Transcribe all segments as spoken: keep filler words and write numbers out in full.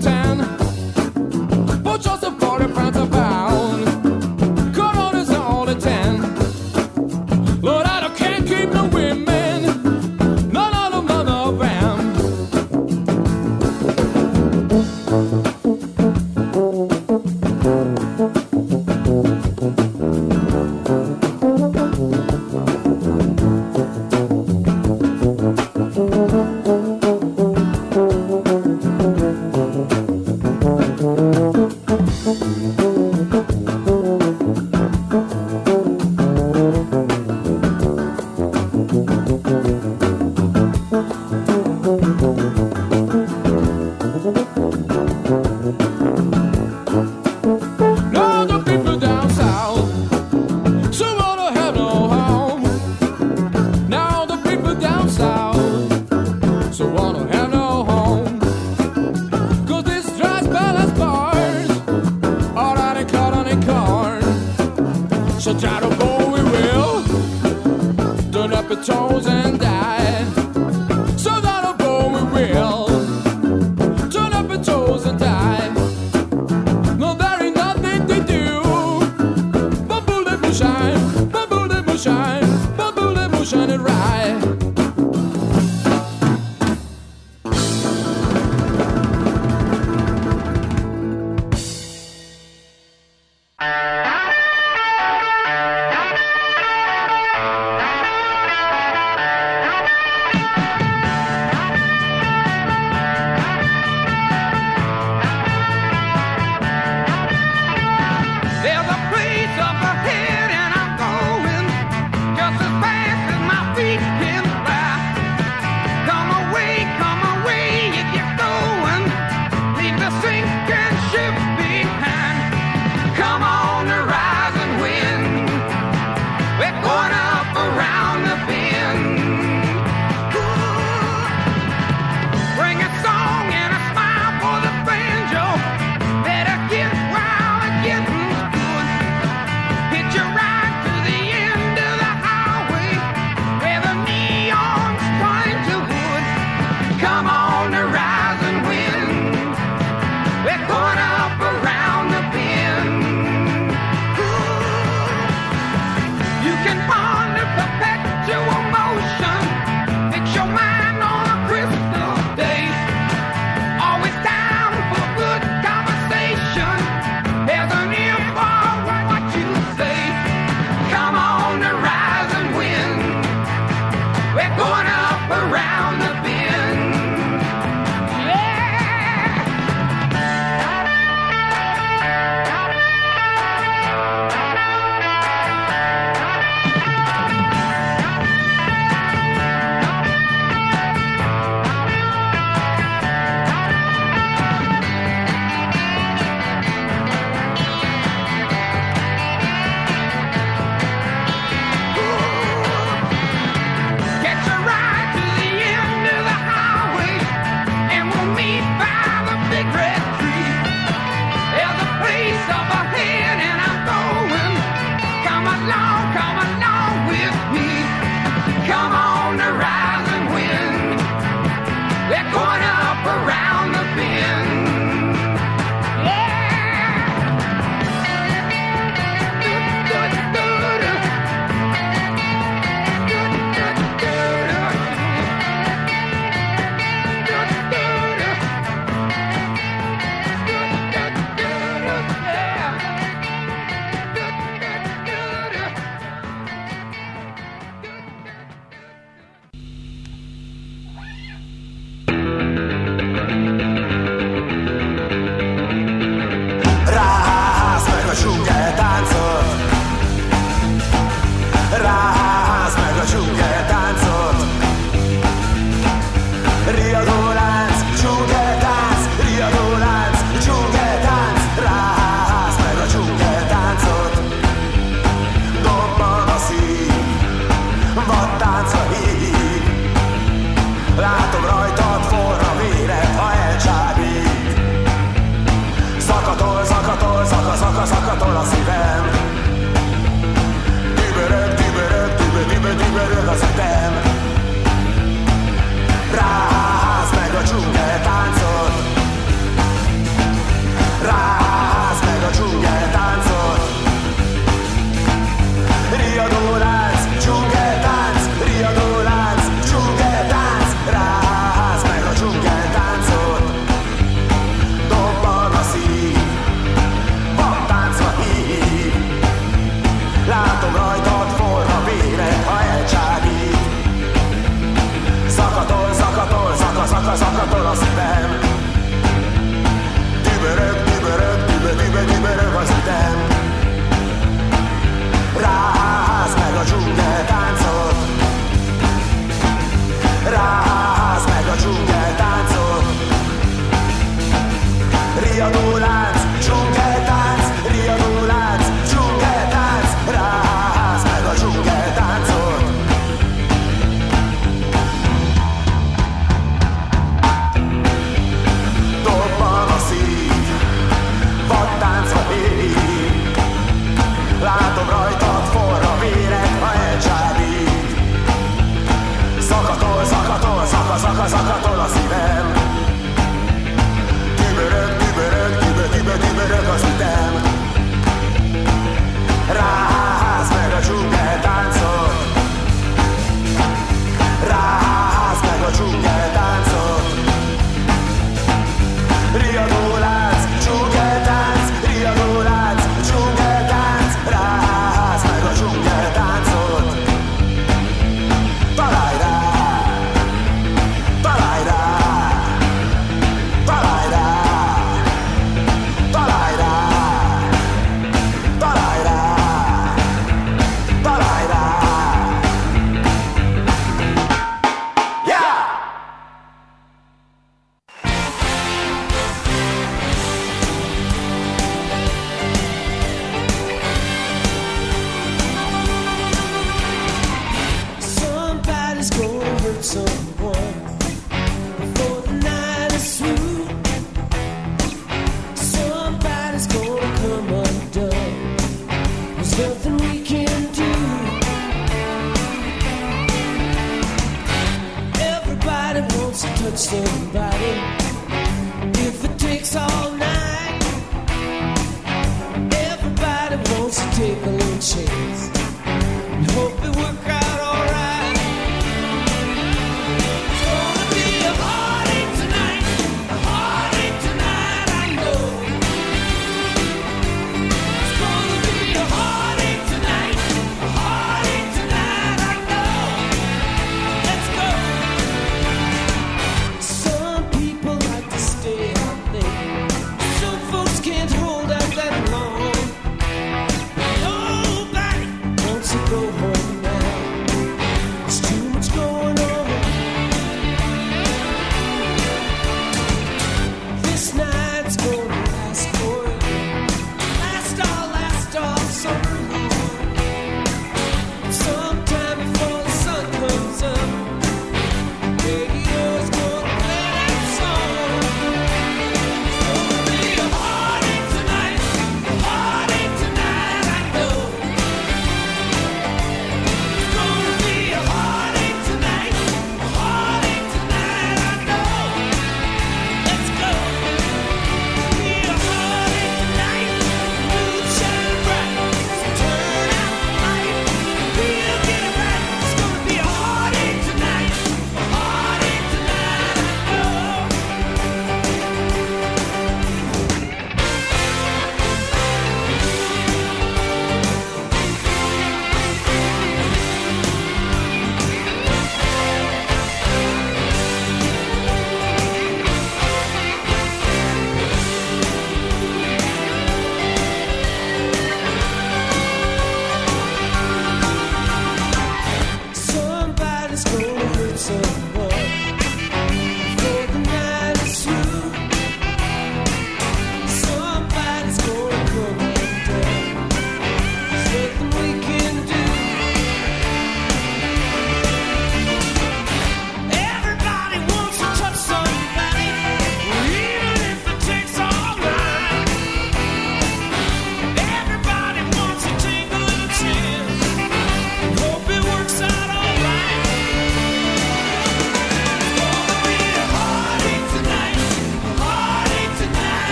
tan. But just a forty pounds a pound. Corona's all the ten. Lord, I can't keep no women. None of them, none of them. Thank you. szívem. Dübörög, dübörög, dübö, dübö, dübörög az ütem. Ráház meg a dzsungel táncol. Ráház meg a dzsungel táncol. Riadó lánc, dzsungel tánc, riadó lánc, dzsungel tánc. Ráház meg a dzsungel táncol. Dobban a szív, vadtáncba érik. Látom rajtad forra véret, ha elcsál.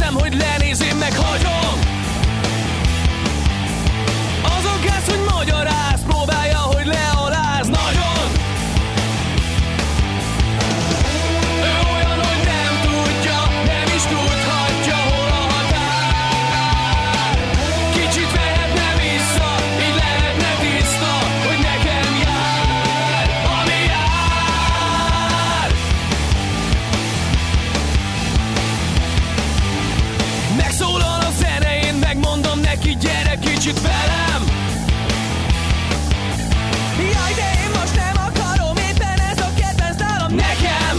Kérem, hogy lenézz, én meghagyom. Azon kezd, hogy magyaráz, próbálja, hogy lealáz nagyon. Ő olyan, hogy nem tudja, nem is tudhatja, hol a határ. Kicsit vehetne vissza, így lehetne tiszta, hogy nekem jár, ami jár. Megszólal a zene, én megmondom neki, gyere kicsit velem. Jaj, de én most nem akarom, éppen ez a kedvenc dalom nekem.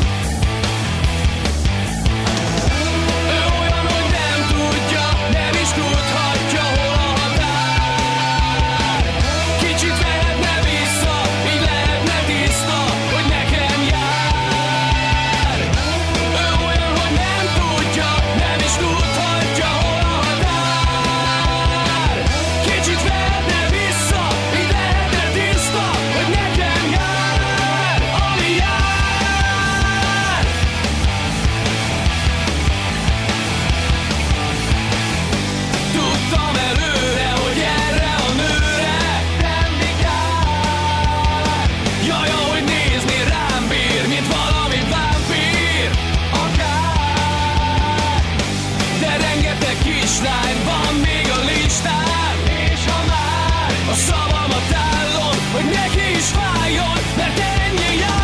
Ő olyan, hogy nem tudja, nem is tudhatja, hol a határ. Kicsit vehetne vissza, így lehetne tiszta, hogy nekem jár. Ő olyan, hogy nem tudja, nem is tudhatja, hol a határ. Kicsit vehetne vissza, így lehetne tiszta, hogy nekem jár, ami jár. Tudtam előre, hogy erre a nőre nem vigyár. Jaj, ahogy nézni rám bír, mint valami vámpír, akár. De rengeteg kislány van még a listán, és ha már a szavamat állom, hogy neki is fájjon, mert ennyi jár.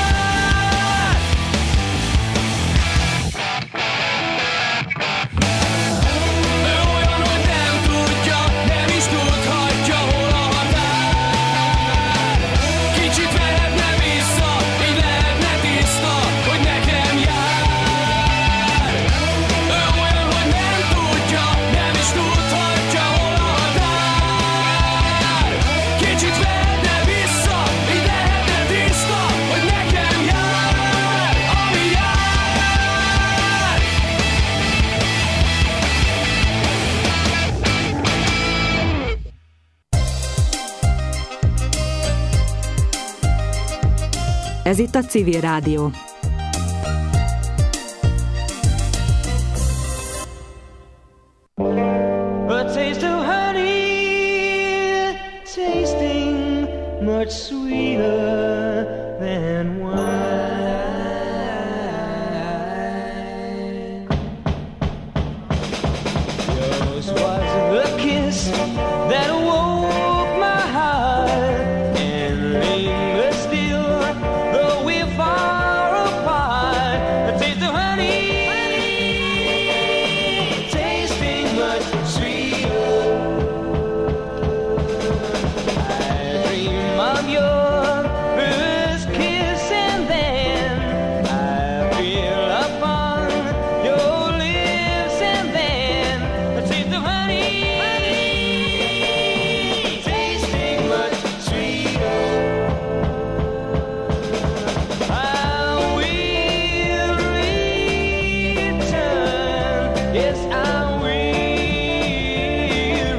Ő olyan, hogy nem tudja, nem is tudhatja, hol a határ. Kicsit vehetne vissza, így lehetne tiszta, hogy nekem jár. Ő olyan, hogy nem tudja, nem is tudhatja, hol a határ. Kicsit vehetne vissza, így lehetne tiszta, hogy nekem jár, ami jár. Ez itt a Civil Rádió. A taste of honey, tasting much sweeter than wine. Yours was the kiss that awoke my heart and lingers still, though we're far apart. A taste of honey, tasting much sweeter. I dream of your first kiss, and then I feel upon your lips, and then a taste of honey, tasting much sweeter. I will return, yes I will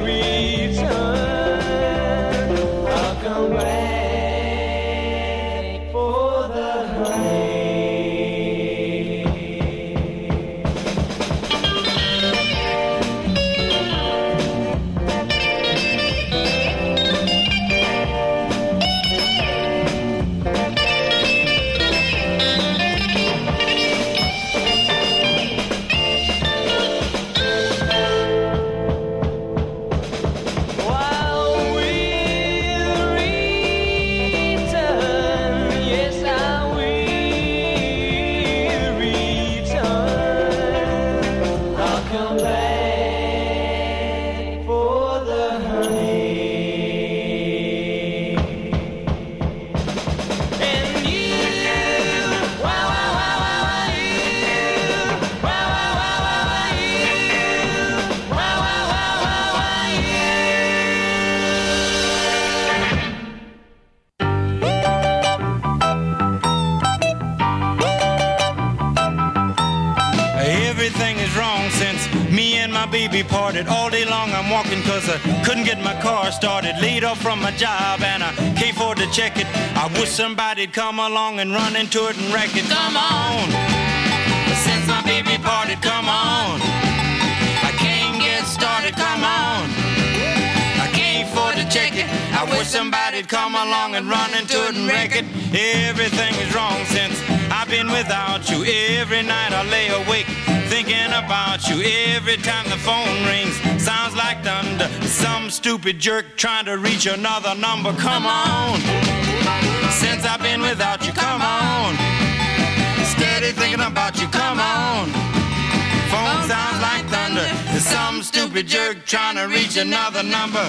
return. I'll come back for the honey. While we'll return, yes I will return. I'll come back for the honey. And you, wow, wow, wow, wow, wow, you, wow, wow, wow, wow, wow, you, wow, wow, wow, wow, wow, you. Everything is wrong since me and my baby parted. All day long I'm walking cause I couldn't get my car started. Laid off from my job and I can't afford to check it. I wish somebody'd come along and run into it and wreck it. Come on, since my baby parted, come on. somebody come on. I can't afford to check it. I wish somebody'd come along and run into it and wreck it. Everything is wrong since I've been without you. Every night I lay awake thinking about you. Every time the phone rings, sounds like thunder. Some stupid jerk trying to reach another number. Come on. Since I've been without you, come on. Steady thinking about you, come on. Phone sounds like thunder. There's some stupid jerk trying to reach another number.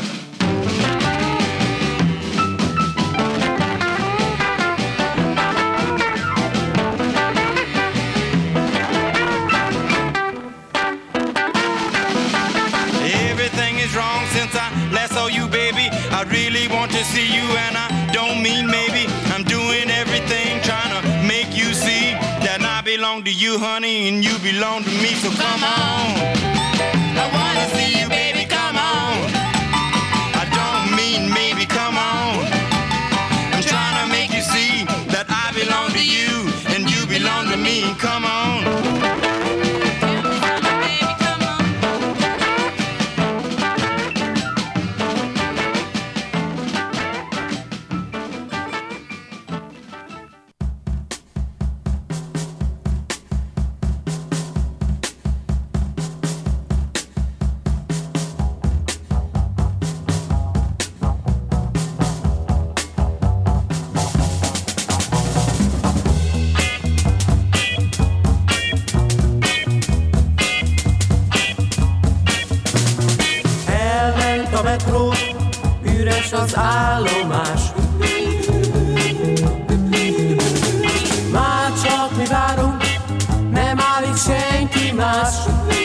Everything is wrong since I last saw you, baby. I really want to see you and I don't mean maybe. I'm doing everything trying to make you see that I belong to you, honey, and you belong to me. So come on. I want to see you, baby, come on. I don't mean maybe, come on. I'm trying to make you see that I belong to you and you belong to me. Come on. Az állomás. Már csak mi várunk, nem állít senki más.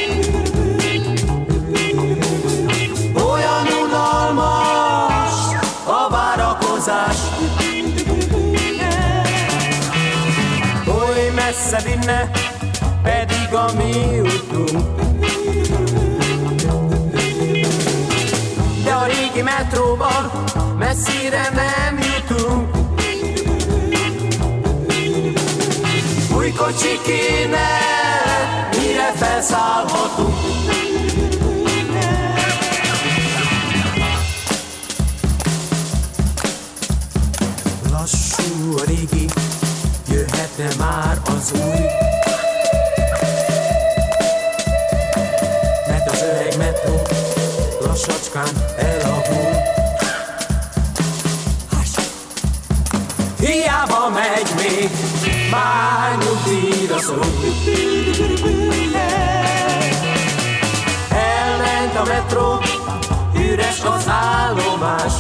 Olyan unalmas a várakozás. Oly messze vinne, pedig a mi utunk. De a régi metróban messzire nem jutunk. Új kocsi kéne, mire felszállhatunk. Lassú a régi, jöhetne már az új. Mert az öreg metró lassacskán elavul. Hiába megy még, már nyugdíjra szól. Elment a metró, üres az állomás.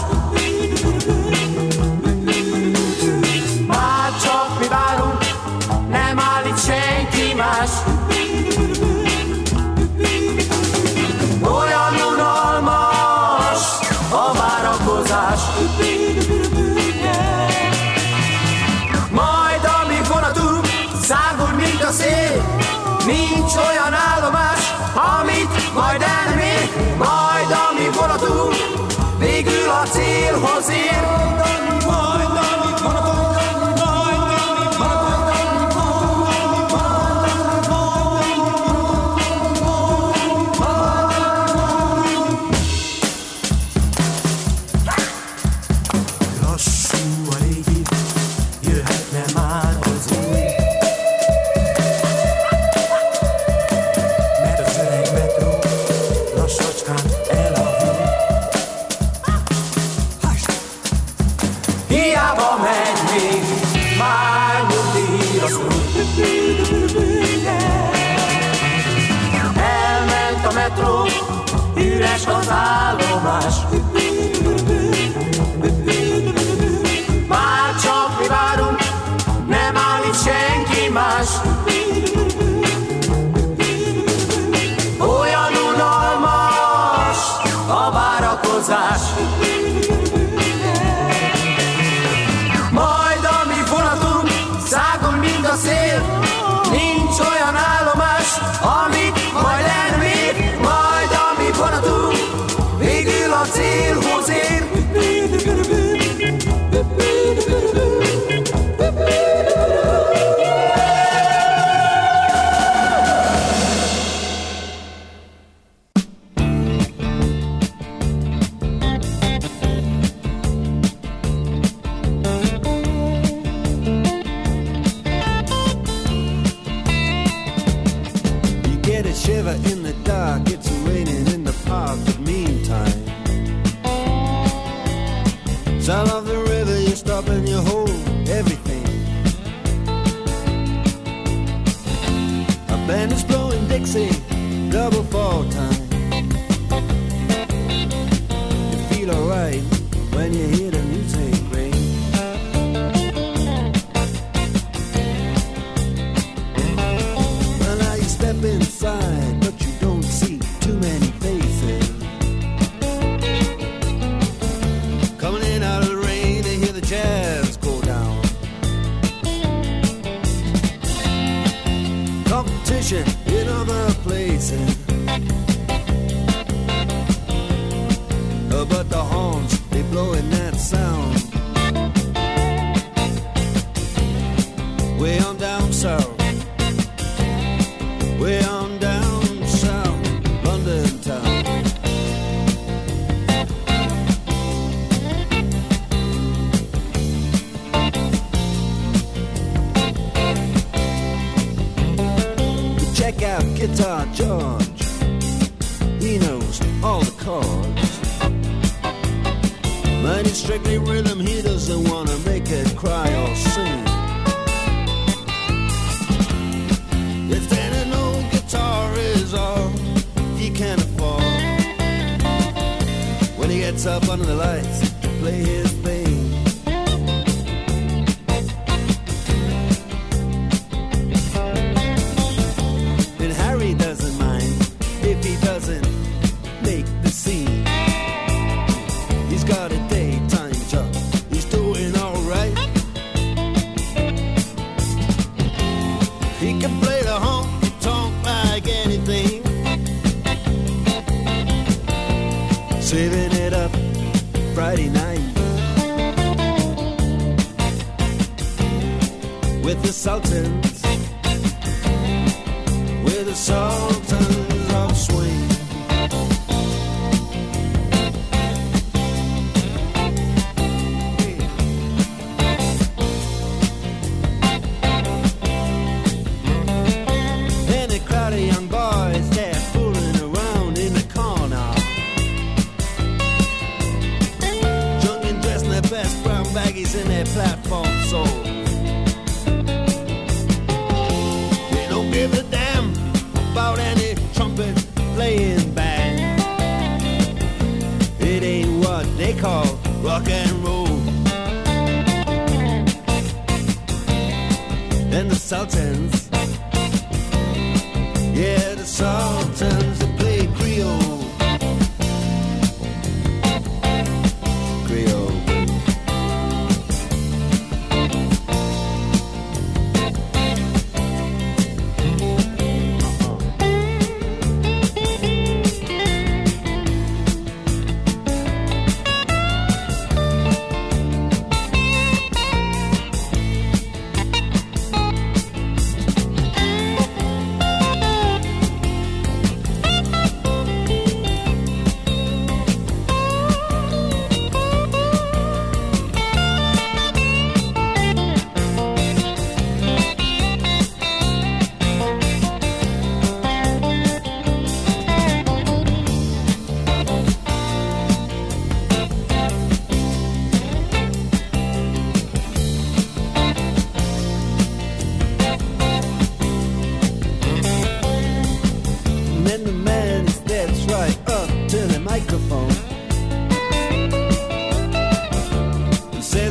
Már csak mi várunk, nem állít senki más. Olyan unalmas a várakozás. Majd amíg vonatunk szágul, mint a szél, nincs olyan állomás, amit majd elmér. Majd amíg vonatunk végül a célhoz ér. Majd amíg vonatunk sexy double fall time. You feel alright when you hear the music ring. Well, now you step inside, but you don't see too many faces. Coming in out of the rain to hear the jazz go down. Competition in other places, uh, but the horns, they blowing that sound. Way on down south, way on down south, London town. Check out Guitar George, he knows all the chords. But it's strictly rhythm, he doesn't wanna make it cry or sing. If then an old guitar is all he can afford, when he gets up under the lights to play his thing. And Harry doesn't mind if he doesn't make the scene. He's got a daytime job, he's doing alright. He can play the honky tonk like anything, saving it up Friday night with the Sultans, with the Sultans of Swing. And a crowd of young boys, they're fooling around in the corner, drunk and dressed in their best brown baggies in their platform soles. They don't give a damn about any trumpet playing band. It ain't what they call rock and roll. And the Sultans, yeah, the Sultans, they play Creole. Creole. And then the man steps right up to the microphone.